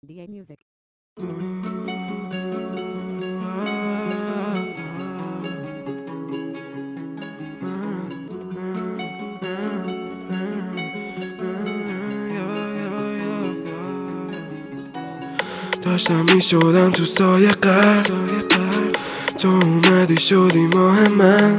DA Music. داشتم می شدم تو سایه قرد، تو اومدی شدی ماه من.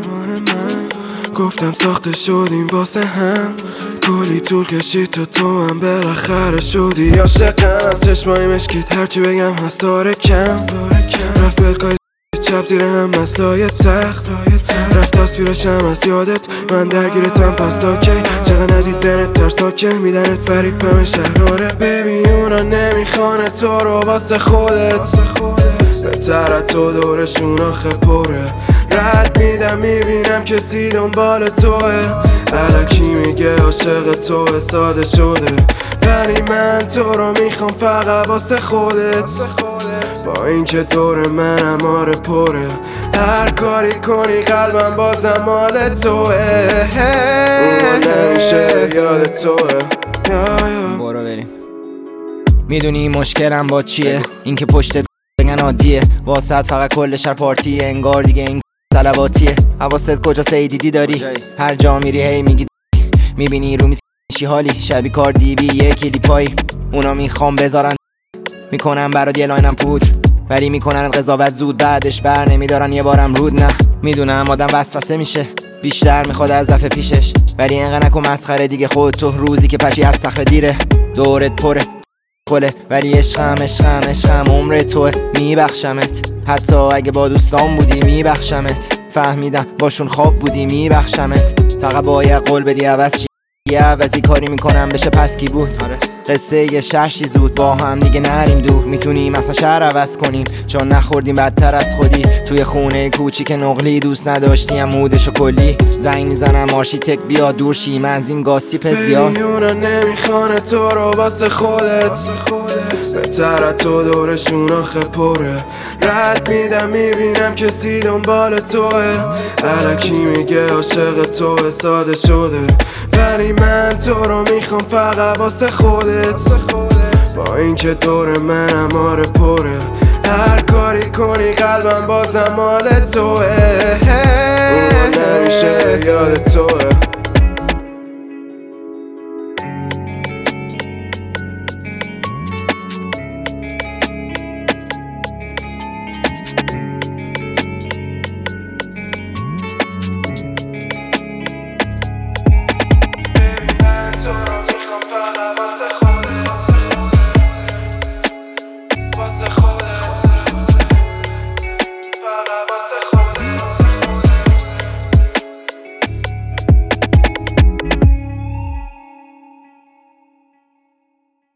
گفتم ساخته شدیم واسه هم، کلی طول کشید تو هم بالاخره شدی عاشقم. از چشمای مشکیت هرچی بگم هست داره کم. رفت بلکای چپ زیر هم مسلای تخت، رفت تصویرشم از یادت. من درگیرتم پس تا کی؟ چقدر ندیدنت ترساکه میدنت فرید پم شهراره. ببین اونا نمیخوانه تو رو واسه خودت، بهتر تو دورشون آخه پره. رد میدم میبینم کسی دنبال توه، الکی میگه عاشق توه ساده شده. ولی من تو رو میخوام فقط واسه خودت، با اینکه دور منم آره پره. هر کاری کنی قلبم بازم مال توه، اون نمیشه یاد توه. برو بریم. میدونی مشکلم با چیه؟ اینکه پشتت بگن عادیه، واسط فقط کل شهر پارتیه. انگار دیگه این طلباتیه. حواست کجا سیدیدی داری؟ هر جا میری هی میگی میبینی رو میز چی حالی؟ شبی کار دیبی یه کلی پایی. اونا میخوام بذارن میکنن برات یه لاینم پودر، ولی میکنن قضاوت زود بعدش بر نمیدارن یه بارم رود. نه میدونم آدم وسوسه میشه، بیشتر میخواد از دفعه پیشش، ولی اینقدر نکن مسخره دیگه. خود تو روزی که پشی از صخره دیره، دورت پره خله. ولی عشقم عمر توه، میبخشمت. حتی اگه با دوستان بودی میبخشمت. فهمیدم باشون خواب بودی میبخشمت. فقط باید قول بدی عوض چی، یه عوضی کاری میکنم بشه پس کی بود. قصه یه شهرشی زود با هم دیگه نریم دور. میتونیم اصلا شهر عوض کنیم چون نخوردیم بدتر از خودی. توی خونه کوچیک نقلی دوست نداشتیم مودشو کلی. زنگ میزنم آرشیتک بیا دور شیم از این گاسیپ زیاد. اونا نمیخوانه تو رو واسه خودت، بهتر تو دورشون آخه پره. رد میدم میبینم کسی دنبال توه، الکی میگه عاشق توه ساده شده. ولی من تو رو میخوام فقط واسه خودت، با اینکه دور منم آره پره. هر کاری کنی قلبم بازم مال توه، اون نمیشه یاد توه.